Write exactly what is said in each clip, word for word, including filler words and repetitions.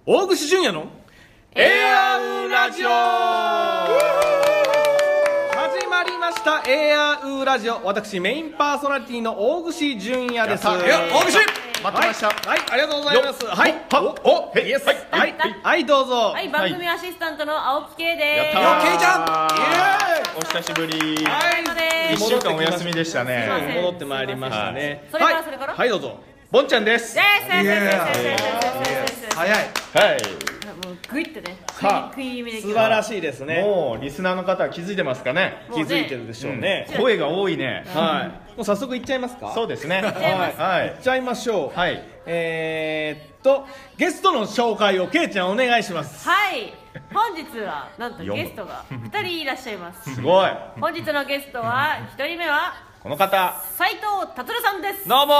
大串純也のエアウラジオ始まりました。エアウラジオ、私メインパーソナリティの大串純也です。 大串待ってました。 はい、はい、ありがとうございます。はい、お、お、イエス、はい、はい、はい、どうぞ。 はい、番組アシスタントの青木圭です。 やったー、ケイちゃん、 お久しぶり。 はい、 一週間お休みでしたね。 戻ってまいりましたね。 それからそれからはい、どうぞ。 ボンちゃんです。 早い。 はい。 もうグイッとね、 さあ食い気味で素晴らしいですね。 もうリスナーの方は気づいてますかね。 気づいてるでしょうね。 声が多いね。 はい。もう早速いっちゃいますか。 そうですね。 はい。 はい。 いっちゃいましょう。 はい。 えーっとゲストの紹介をケイちゃんお願いします。 はい、本日はなんとゲストがふたりいらっしゃいます。 すごい。 本日のゲストはひとりめはこの方、 斉藤達さんです。 どうもー。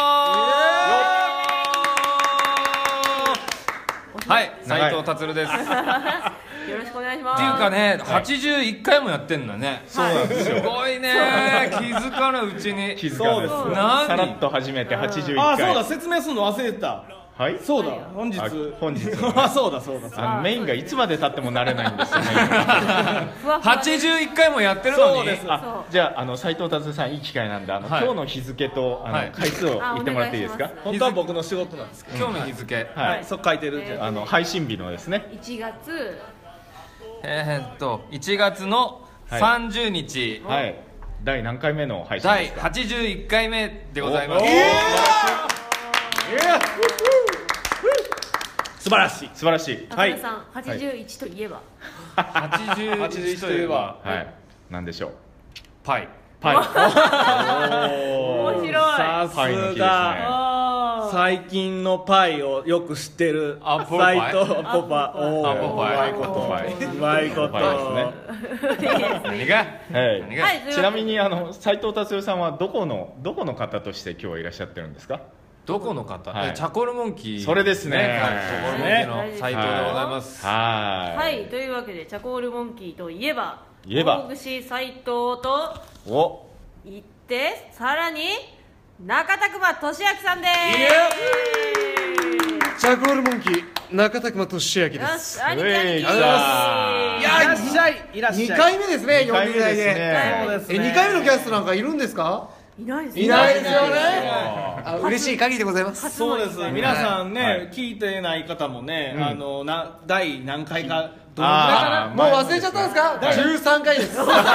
はい、斉藤達です。 よろしくお願いします。 っていうかね、はちじゅういっかいもやってんだね。 そうなんですよ。 すごいね。気づかぬうちに。 気づかない。 そうです。 何？ さらっと始めてはちじゅういっかい。 あ、そうだ、説明するの忘れてた。 はい。 そうだ、本日。 本日。 あ、そうだそうだ。 あのメインがいつまで経っても慣れないんですよね。 はちじゅういっかいもやってるのに。 そうです。 あ、じゃあ、あの斉藤達さんいい機会なんで、あの、 はい、 今日の日付とあの、はい、回数を言ってもらっていいですか。 本当は僕の仕事なんですけど。 今日の日付。 はい。 そう書いてるじゃん。 あの配信日のですね。 いちがつ。 えー、っといちがつのさんじゅうにち。 はい。はい、第何回目の配信ですか。 第はちじゅういっかいめでございます。 素晴らしい。 素晴らしい。 はい。さん、はちじゅういちといえば。 はちじゅういちといえば、 はい。なんでしょう。 パイ。 パイ。 面白い。 さすが。最近のパイをよく知ってる。 アポパイ。 斉藤ポパ。 おお。アポパイ。 うまいことパイ。 うまいことですね。 何が？ はい。ちなみにあの斉藤達さんはどこのどこの方として今日はいらっしゃってるんですか。 どこの方？ はい、 チャコールモンキー。 それですね。 はい、チャコールモンキーの斉藤でございます。 はい。 はい、というわけでチャコールモンキーといえば、 言えば大串斉藤とお言ってさらに中田熊俊明さんです。 チャコールモンキー中田熊俊明です。 よし、兄貴兄貴。 いや、いらっしゃい、いらっしゃい。 にかいめですね、呼んでいただいて。 そうですね。 え、にかいめのキャストなんかいるんですか？ いないです。 いないですよね。あ、嬉しい限りでございます。 そうです。皆さんね、聞いてない方もね、あのな第何回かどのくらいかな。 もう忘れちゃったんですか？じゅうさんかいです。 覚えて。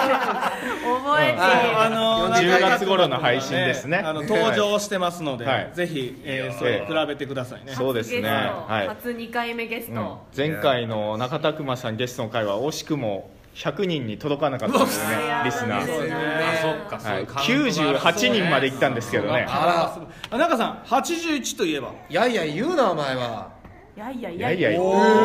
あのじゅうがつ頃の配信ですね。 あの登場してますので、ぜひそれ比べてくださいね。 そうですね。 初にかいめゲスト。 前回の中田熊さんゲストの回は惜しくもひゃくにんに届かなかったですね、リスナー。 あ、そっか、はい、 きゅうじゅうはちにんまで行ったんですけどね。 あら、中さん、はちじゅういちといえば。 いやいや、言うな、お前は。 いやいやいやいや。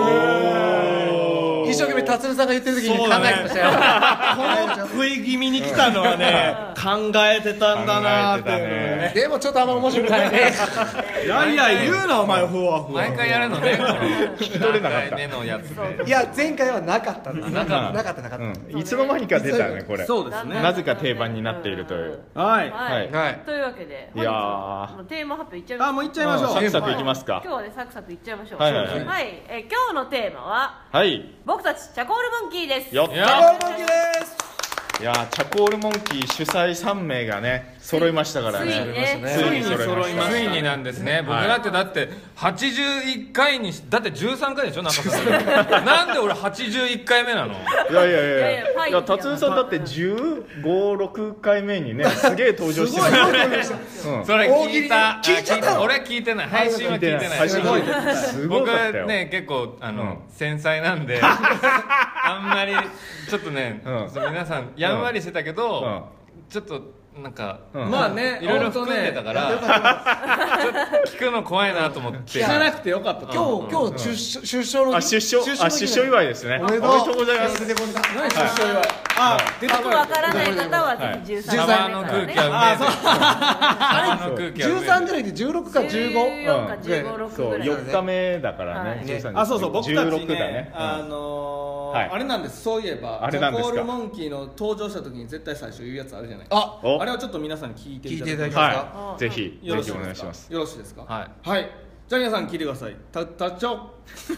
一生懸命達郎さんが言ってる時に考えてましたよ。 この食い気味に来たのはね、考えてたんだなーっていうね。 でもちょっとあんま面白くないね。 いやいや、言うな、お前、ふわふわ。 毎回やるのね、 聞き取れなかった。 のやつで。 いや、前回はなかったんです。なかった、なかった。 いつの間にか出たね、これ。 そうですね。 なぜか定番になっているという。 はい。 はい。というわけで、 いやー。 テーマ発表いっちゃいましょう。 あ、もういっちゃいましょう。 サクサクいきますか。 今日はね、サクサクいっちゃいましょう。 はいはい。 はい、え今日のテーマは、 はい、 僕たちチャコールモンキーです。 よっ、チャコールモンキーです。いや、チャコールモンキー主催さんめいがね揃いましたからね。 ついに揃いました。 ついになんですね。僕だってだってはちじゅういっかいにだってじゅうさんかいでしょ、中田さん。なんで俺はちじゅういっかいめなの？いやいやいやいや、達夫さんだってじゅうご、ろっかいめにね、すげえ登場してましたね。 それ聞いた。 聞いちゃった。 俺聞いてない。配信は聞いてない。 すごいすごい。 僕はね結構あの繊細なんで、あんまりちょっとね皆さんやんわりしてたけど、ちょっと。なんか、 まあね、 いろいろ含んでたから、ちょっと聞くの怖いなと思って。 聞かなくてよかった。 今日、今日出出生のあ、出生、あ、出生祝いですね。 おめでとうございます。 何出生祝い？あ、出てこわからない方はぜひじゅうさんかいめの空気はうめえ。じゅうさんじゃなくてじゅうろくかじゅうご。 じゅうよんかじゅうご、ろくぐらい。 よっかめだからね。 あ、そうそう、僕たちね、あのあれなんです。そういえば、チャコールモンキーの登場した時に絶対最初言うやつあるじゃないですか。あれをちょっと皆さんに聞いていただきますか。 ぜひぜひお願いします。 よろしいですか。 はい。 はい。 じゃあ皆さん聞いてください。たたちょ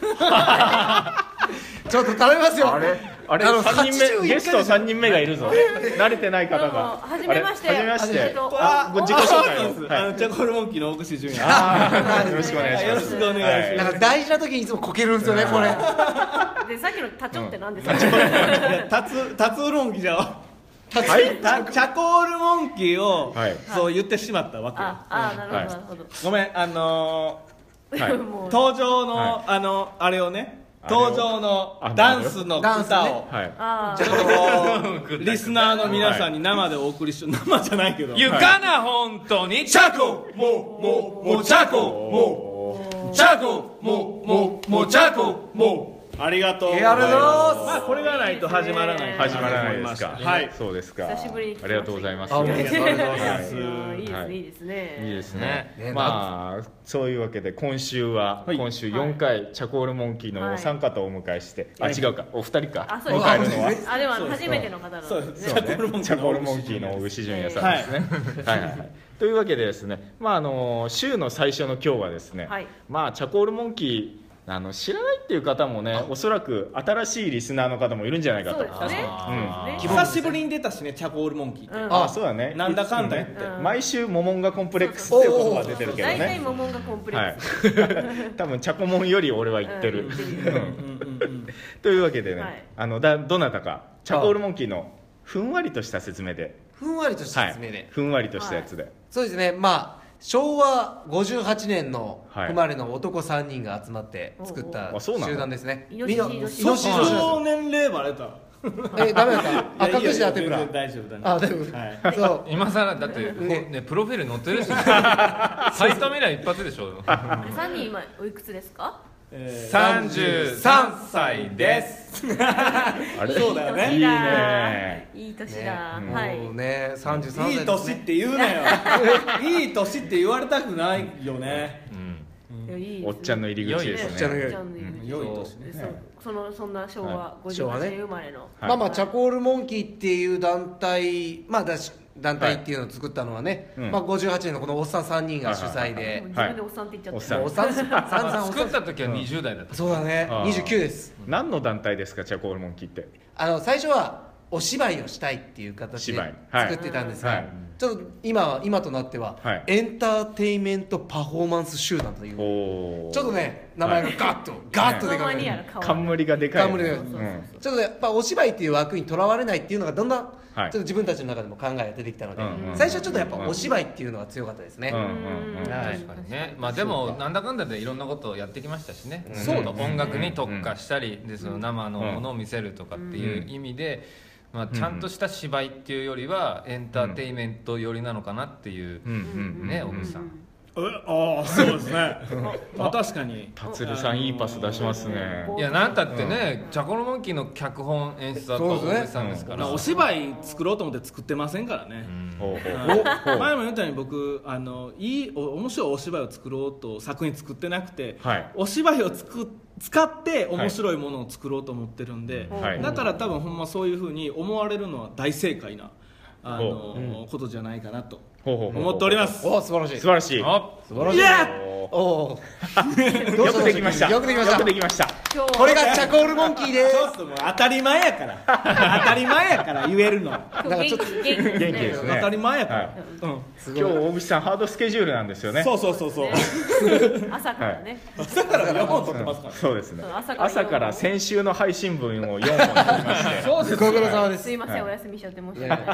ちょっと頼みますよ。 あれあれさんにんめゲストさんにんめがいるぞ。慣れてない方が。 はじめまして。 はじめまして。 あ、 ご自己紹介を。 あのチャコールモンキーの大串純也。 あ、よろしくお願いします。 よろしくお願いします。 なんか大事な時にいつもこけるんですよねこれ。 でさっきのタチョって何ですか？ タツタツールモンキーじゃん。 はい。 チャコールモンキーをそう言ってしまったわけ。 ああ、なるほどなるほど。 ごめん、あのはい、 登場の、はい、あのあれをね登場のダンスの歌を、はい、ちょっとこうリスナーの皆さんに生でお送りしよう。生じゃないけど、 ゆかな本当にチャコもももチャコもチャコもももチャコもありがとうございます。まあこれがないと始まらない始まらないですか。 はい、 そうですか。 久しぶりにありがとうございます。 ありがとうございます。いいですね、いいですね。 いいですね。まあそういうわけで今週は今週よんかいチャコールモンキーのお三方をお迎えして、あ違うかお二人か。 あそうです。 迎えるのはあでも初めての方なんですね。 チャコールモンキーのチャコールモンキーの小串純也さんですね。はいはいはい。というわけでですね、まああの週の最初の今日はですね、まあチャコールモンキーあの知らないっていう方もね、おそらく新しいリスナーの方もいるんじゃないかと。 そうですね。 久しぶりに出たしね、チャコールモンキー。 ああそうだね。 なんだかんだ言って毎週モモンガコンプレックスっていう言葉が出てるけどね。 大体モモンガコンプレックス。 多分チャコモンより俺は言ってる。というわけでね、あのだどなたかチャコールモンキーのふんわりとした説明で。 ふんわりとした説明で。 ふんわりとしたやつで。 そうですね。まあ。しょうわごじゅうはちねんの生まれの男さんにんが集まって作った集団ですね。 イノシシイノシシ。 その年齢バレた。 えダメだった。赤くじ当てぶら。 大丈夫だね。 あ大丈夫。そう今さらだってねプロフィール載ってるし。埼玉未来一発でしょ。 さんにん今おいくつですか？ さんじゅうさんさいです。 あれそうだよね。 いいね。いい年だ。はい。 もうねさんじゅうさんさい。 いい年って言うなよ。いい年って言われたくないよね。 おっちゃんの入り口ですね。 おっちゃんの入り口。良い年ね。 そのそんな昭和ごじゅうはちねん生まれの。 まあまあチャコールモンキーっていう団体まあだし。団体っていうのを作ったのはね、まあごじゅうはちねんのこのおっさんさんにんが主催で、 自分でおっさんって言っちゃった。 おっさんさんさん作った時はにじゅう代だった。 そうだね、にじゅうきゅうです。 何の団体ですかチャコールモンキーって？ あの最初はお芝居をしたいっていう形で作ってたんですが、ちょっと今今となってはエンターテインメントパフォーマンス集団というちょっとね名前がガッとガッとでかい冠がでかい。 冠がちょっとやっぱお芝居っていう枠にとらわれないっていうのがだんだんちょっと自分たちの中でも考えが出てきたので、最初はちょっとやっぱお芝居っていうのが強かったですね。 確かにね。まあでもなんだかんだでいろんなことをやってきましたしね。そう音楽に特化したりでその生のものを見せるとかっていう意味で、まあちゃんとした芝居っていうよりはエンターテインメント寄りなのかなっていうね小口さん。 ああそうですね。まあ確かに達郎さんいいパス出しますね。 いやなんたってねチャコールモンキーの脚本演出だった小口さんですから。 お芝居作ろうと思って作ってませんからね。前も言ったように僕あのいい面白いお芝居を作ろうと作品作ってなくて、お芝居を作使って面白いものを作ろうと思ってるんで、だから多分ほんまそういうふうに思われるのは大正解なあのことじゃないかなと思っております。 お素晴らしい素晴らしい素晴らしい。およくできましたよくできましたよくできました。 これがチャコールモンキーです。 ちょっともう当たり前やから当たり前やから言えるの。なんかちょっと元気ですね。 当たり前やから。 今日大口さんハードスケジュールなんですよね。 そうそうそうそう。 朝からね。 朝からよんほん撮ってますから。 そうですね。朝から先週の配信分をよんほん撮りまして。 そうです。 ご苦労様です。 すいませんお休みしちゃって申し訳ない。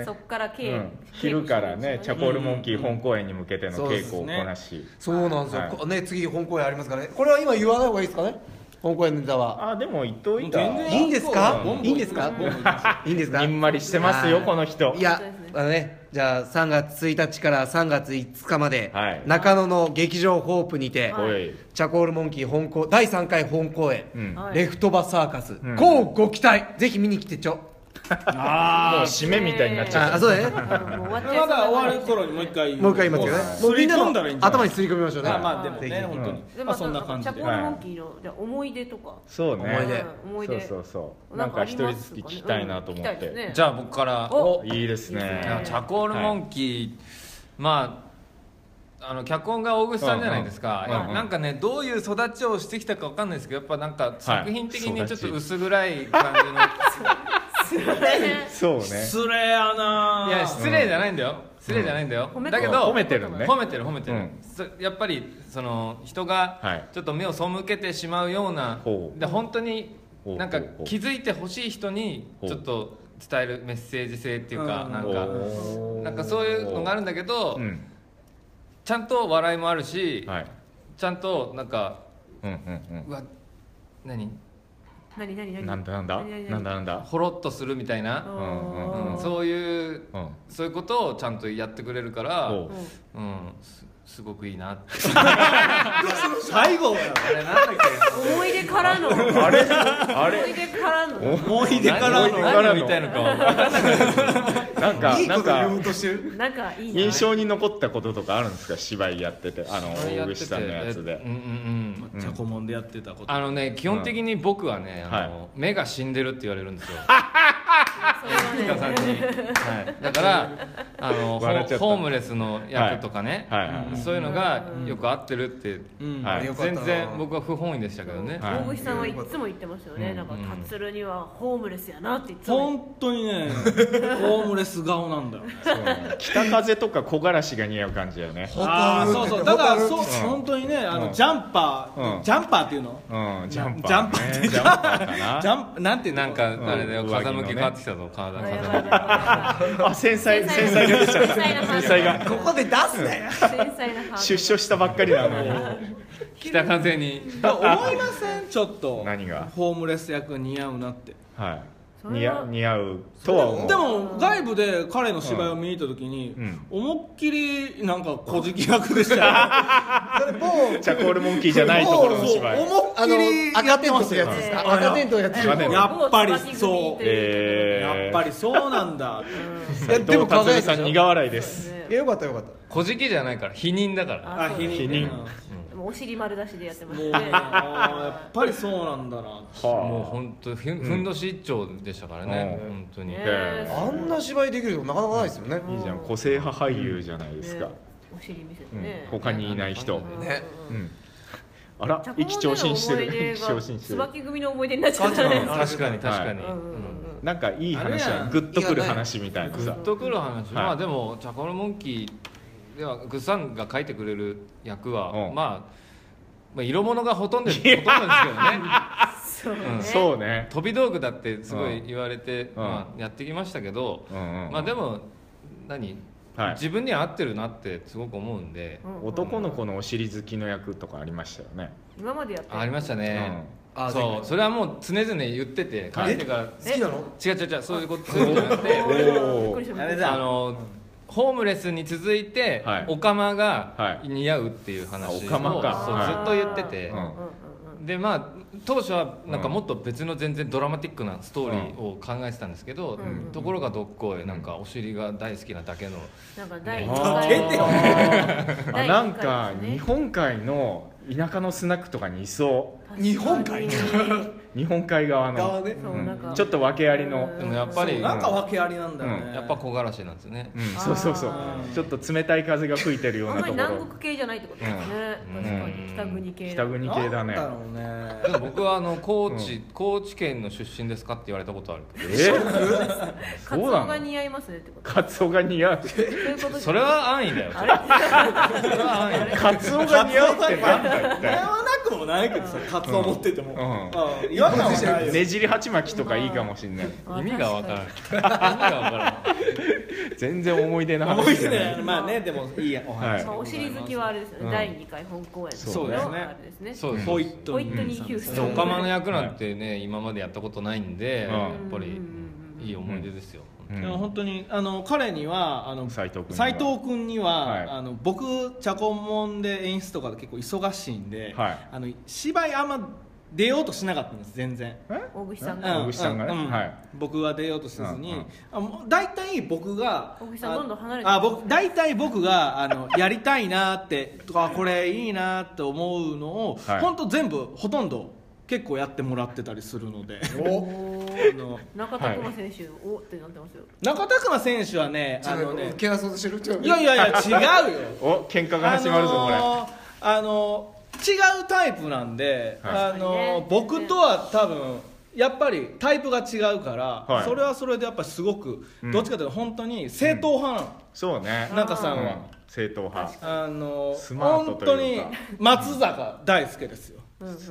そっから計昼からねチャコールモンキー本公演に向けての稽古をこなし。 そうなんですよ。ね次本公演ありますからね。これは今言わない方がいいですかね。本公演のネタは。 あでも言っといた。 いいんですか？いいんですか？いいんですか？ にんまりしてますよこの人。 いやあのねじゃあさんがつついたちからさんがついつかまで中野の劇場ホープにてチャコールモンキー本公だいさんかい本公演レフトバサーカスこうご期待。ぜひ見に来てちょ。 ああもう締めみたいになっちゃう。 あそうだね。 まだ終わる頃にもう一回もう一回言いますよね。もうみんなの頭にすり込みましょうね。 まあでもね本当にまあそんな感じで。 チャコールモンキーのじゃ思い出とか。 そうね。 思い出思い出。 そうそうそう。なんか一人ずつ聞きたいなと思って。 じゃあ僕から。 いいですね。 チャコールモンキーまああの脚本が大口さんじゃないですか、うんうん、なんかねどういう育ちをしてきたか分かんないですけどやっぱなんか作品的にちょっと薄暗い感じの、はい、 そうね失礼やないや失礼じゃないんだよ、失礼じゃないんだよ、うん、だけど褒めてるね褒めてる褒めてる、うん、やっぱりその人がちょっと目を背けてしまうような、はい、で本当になんか気づいてほしい人にちょっと伝えるメッセージ性っていうかなんかなんかそういうのがあるんだけど、うん、ちゃんと笑いもあるし、はい、ちゃんとなんか、うんうんうん、うわ何何何何なんだなんだなんだなんだほろっとするみたいな、うんうん、そういう、うん、そういうことをちゃんとやってくれるから、うん、す, すごくいいなって最後あれなんだっけ思い出からのあれあれ思い出からの思い出からの何を言いたいのか分からないなんかいいこと言おうとしてるなんかいい印象に残ったこととかあるんですか芝居やっててあの大口さんのやつでうんうんうんチャコモンでやってたことあのね基本的に僕はね、うん、あの、はい、目が死んでるって言われるんですよ塚さんに、はい、だからあのホームレスの役とかね、はいはいはい、そういうのがよく合ってるって、うんはい、全然僕は不本意でしたけどね大口さんはいつも言ってますよね、うん、なんか達郎にはホームレスやなっていつも本当にねホームレス顔なんだよね北風とか木枯らしが似合う感じだよねあそうそうだからそう、うん、本当にねあの、うん、ジャンパー、うん、ジャンパーっていうの、 うん、ジャンパー、ね、 ジャンパーってジャンパーかなジャンなんていうのなんかあれだよ、うん、風向き変わってきたぞ体風向きあ繊細繊細が出ちゃう繊細がここで出すね出所したばっかりなのに北風に思いませんちょっと何がホームレス役似合うなってはい似合似合うとは思うでも外部で彼の芝居を見に行った時に、うん、思いっきりなんか小じき役でしたよそれもうチャコールモンキーじゃないところの芝居思いっきり赤テントのやつですか赤テントのやつやっぱりそう、 えー、 やっぱりそうなんだいやでも風さん苦笑いですいやよかったよかった小じきじゃないから否認だからあ否認、 否認お尻丸出しでやってますねやっぱりそうなんだなもう本当ふんどし一丁でしたからね、うん、本当に、 えー、あんな芝居できるとなかなかないですよね、 いいじゃん個性派俳優じゃないですか、ね、 お尻見せてね、 うん、他にいない人ね、うん、あら意気聴心してる意気聴心してる椿組の思い出になっちゃったね確かに確かに、はいうん、なんかいい話はグッとくる話みたいなさグッとくる話、はい、まあでもチャコールモンキーではグッさんが書いてくれる役は、うん、まあまあ、色物がほとんどほとんどですけどねそうね、 うん、そうね飛び道具だってすごい言われて、うんまあ、やってきましたけど、うんうん、まあでも何、はい、自分には合ってるなってすごく思うんで、 うん、男の子のお尻好きの役とかありましたよね今までやってありましたね、うん、あそうそれはもう常々言ってて書いてから好きなの違う違う違うそういうことそういうことじゃなくてあのホームレスに続いて、はい、オカマが似合うっていう話を、はい、 オカマかそう、はい、ずっと言ってて、うん、でまあ当初はなんかもっと別の全然ドラマティックなストーリーを考えてたんですけど、うん、ところがどっこいなんかお尻が大好きなだけのなんか第一回なんか日本海の田舎のスナックとかにいそう日本海日本海側の、ねうん、ちょっと訳ありのでもやっぱりなんか訳ありなんだよね、 うん、やっぱ木枯らしなんですね、 うん、そうそうそうちょっと冷たい風が吹いてるようなところ南国系じゃないってことですね、うん、確かに北国系北国系だねなんだろうねでも僕はあの高知、うん、高知県の出身ですかって言われたことあるえー、 カツオが似合いますねってことカツオが似合うそれは安易だよそれは安易カツオが似合うってなんだよ似合わなくもないけどさカツオ持ってても、うんうん、違和感はないよねじり鉢巻きとかいいかもしれない意味がわからん意味がわからん全然思い出の話思い出ねまあねでもいいやお話、 はい、お尻好きはあれですよね、うん、だいにかい本公演そうですねあれですねそうですホイットニーヒューストンオカマの役なんてね今までやったことないんで、うん、やっぱりいい思い出ですよ、 うん、本当にあの彼にはあの斉藤君には、はい、あの僕チャコモンで演出とかで結構忙しいんで、はい、あの芝居あんま出ようとしなかったんです全然大口さんが、 大口さんがね、 うんはい、僕は出ようとせずに、うんうん、大体僕が大口さんどんどん離れてあ僕大体僕があのやりたいなってとかこれいいなって思うのを、はい、本当全部ほとんど結構やってもらってたりするのでおの中田熊選手、はい、おってなってますよ。 中田熊選手はねあのねけなそうとしてるいやいやいや違うよお喧嘩が始まるぞこれ、 あのー、あのー、違うタイプなんで、はい、あのー、僕とは多分やっぱりタイプが違うから、はい、それはそれでやっぱりすごく、うん、どっちかというと本当に正統派なの、うん、 そうね中さんは、うん、 正統派あのー、本当に松坂大輔ですよ。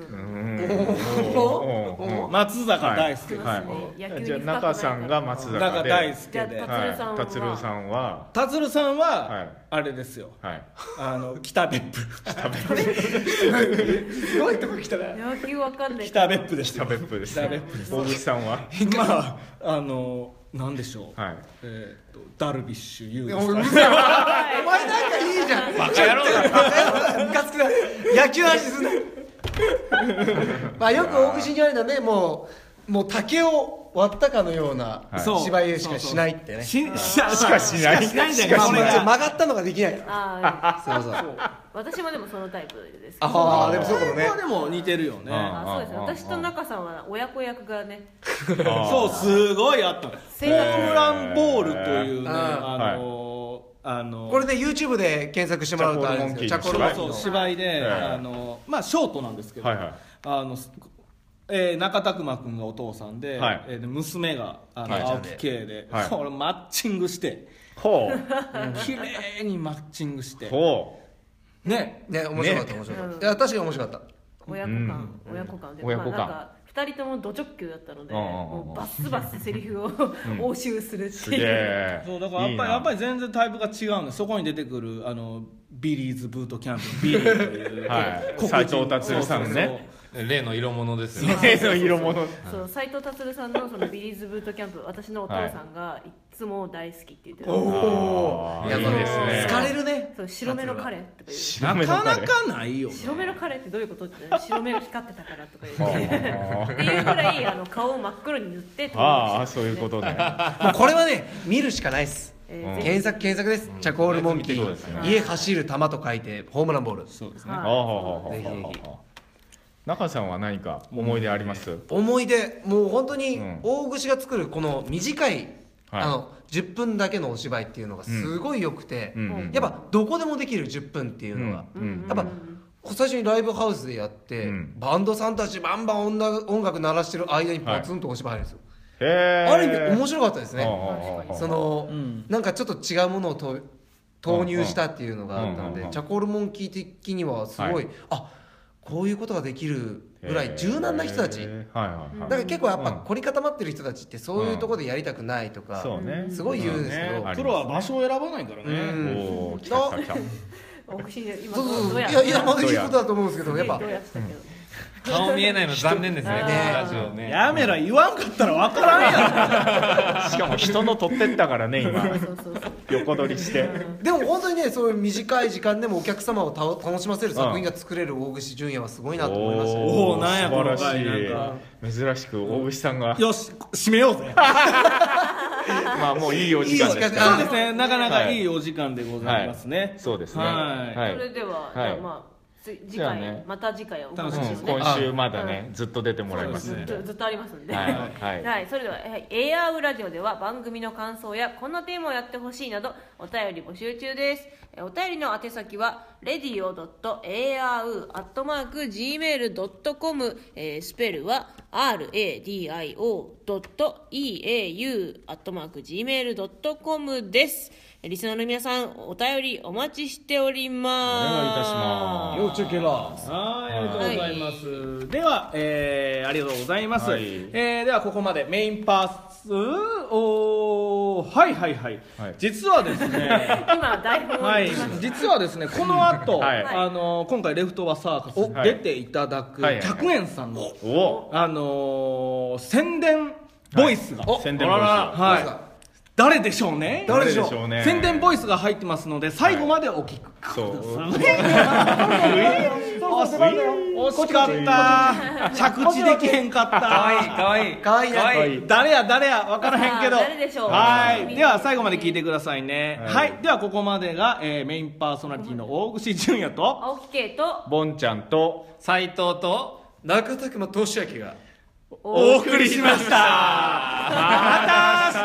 松坂大輔ですね、 はいはい、じゃあ中さんが松坂で大輔で達郎さんは達郎さんはあれですよ、はい、あの北別府北別府すごいとこ来たね野球わかんない北別府でした北別府です大口さんはまああのなんでしょう、はい、えー、とダルビッシュ有ですか、 ね、お前なんかいいじゃんバカ野郎だムカつくな野球の話すんなまあよく大串にあるのはねもうもう竹を割ったかのような芝居しかしないってねしかしないしないんだけど曲がったのができないあそうそう私もでもそのタイプですけどああでもそうかもねでも似てるよねあそうです私と中さんは親子役がねそうすごいあったのホームランボールというねあのあのこれで YouTube で検索してもらうとあれですよチャコロモンキーの芝居であのまあショートなんですけどあのえー、中田熊君がお父さんで、はいえー、で娘があの、はい、青木圭で、はい、これマッチングしてほう綺麗にマッチングしてほうねね面白かった、ね、面白かった、うん、いや確かに面白かった親子間、うん、親子間で、 親子間、まあ、 なんかふたりともド直球だったので、もうバスバスセリフを応酬するっていう、 そうだからやっぱりやっぱり全然タイプが違うんでそこに出てくるあのビリーズブートキャンプビリーという斎藤達さんね例の色物ですよね。 例の色物。 そう斎藤達さんのそのビリーズブートキャンプ私のお父さんがいつも大好きって言ってた。 おお。いいですね。疲れるね。 そう白目の彼とか言う。なかなかないよ。 白目の彼ってどういうことって白目が光ってたからとか言って。っていうくらいあの顔を真っ黒に塗ってああそういうことね。 もうこれはね見るしかないです。えー、検索検索です、うん、チャコールモンキー、ね、家走る球と書いてホームランボールそうですね、 はい、ぜひぜひ中さんは何か思い出あります？ 思い出もう本当に大串が作るこの短い、うん、あのじゅっぷんだけのお芝居っていうのがすごい良くて、うん、やっぱどこでもできるじゅっぷんっていうのが、うん、やっぱ最初にライブハウスでやって、うん、バンドさんたちバンバン音楽鳴らしてる間にパツンとお芝居入るんですよ、はい、ある意味面白かったですね。その、うん、なんかちょっと違うものをと投入したっていうのがあったので、チャコールモンキー的にはすごい、はい、あこういうことができるぐらい柔軟な人たち、だから結構やっぱ凝り固まってる人たちってそういうところでやりたくないとか、すごい言うんですけど、 プロは場所を選ばないからね。 おお来た来た来た。 いやいやまだいいことだと思うんですけどやっぱ。 顔見えないの残念ですね。ラジオね。 やめろ言わんかったらわからんやん。しかも人の取ってったからね今。横取りして。 でも本当にねそういう短い時間でもお客様をた楽しませる作品が作れる大串淳也はすごいなと思いました。 おおなんやこの回なんか珍しく大串さんが。 よし締めようぜ。 まあもういいお時間です。 そうですねなかなかいいお時間でございますね。 そうですね。 それではまあ。次回、ね、また次回をお楽しみに、 ね、今週まだね、うん、ずっと出てもらいますねずっとずっとありますんで、 はいはいはい、それでは、はい、エーアールラジオでは番組の感想やこんなテーマをやってほしいなどお便り募集中です。お便りの宛先は レディオドットエーアールアットマークジーメールドットコム スペルは アールエーディーアイオードットイーエーユー アットマークジーメールドットコム です。リスナーの皆さんお便りお待ちしております。 お願いいたします。 要チェケラー。はい、ありがとうございます。はい、では、えー、ありがとうございます。はい、えー、ではここまでメインパースおはいはいはい。はい、実はですね。 今台本をはい。実はですねこの後、はい、あの今回レフトバサーカス出ていただく百円さんの、はい、あのー、宣伝ボイスが、 はい、宣伝ボイスはい。誰でしょうね誰でしょうね宣伝ボイスが入ってますので最後までお聞きください。惜しかった着地できへんかったかわいいかわいいかわいいかわいい誰や誰や分からへんけど誰でしょう。 はいでは最後まで聞いてくださいね。はい、はい、ではここまでが、えー、メインパーソナリティの大串淳也と青木圭とボンちゃんと斉藤と中田熊俊明がお送りしました。また明日。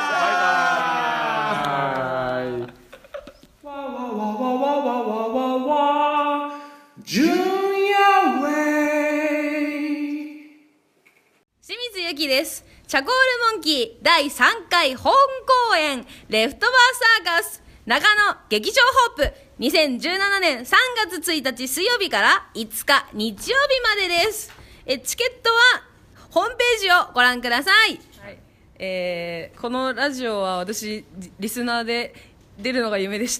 バイバイ。わわわわわわわわわ。ジュニアウェイ。 清水ゆきです。チャコールモンキーだいさんかい本公演レフトバーサーカス長野劇場ホープにせんじゅうななねんさんがつついたち水曜日からいつか日曜日までです。えチケットはホームページをご覧ください。はい、えー、このラジオは私リスナーで出るのが夢でした。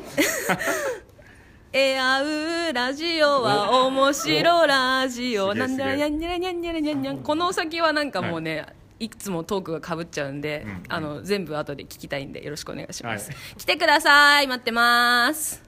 えあうラジオは面白ラジオなんじゃらにゃんにゃらにゃんにゃらにゃんにゃん。この先はなんかもうね、はい、いくつもトークがかぶっちゃうんで、うん、あの全部後で聞きたいんでよろしくお願いします。はい、来てください。待ってます。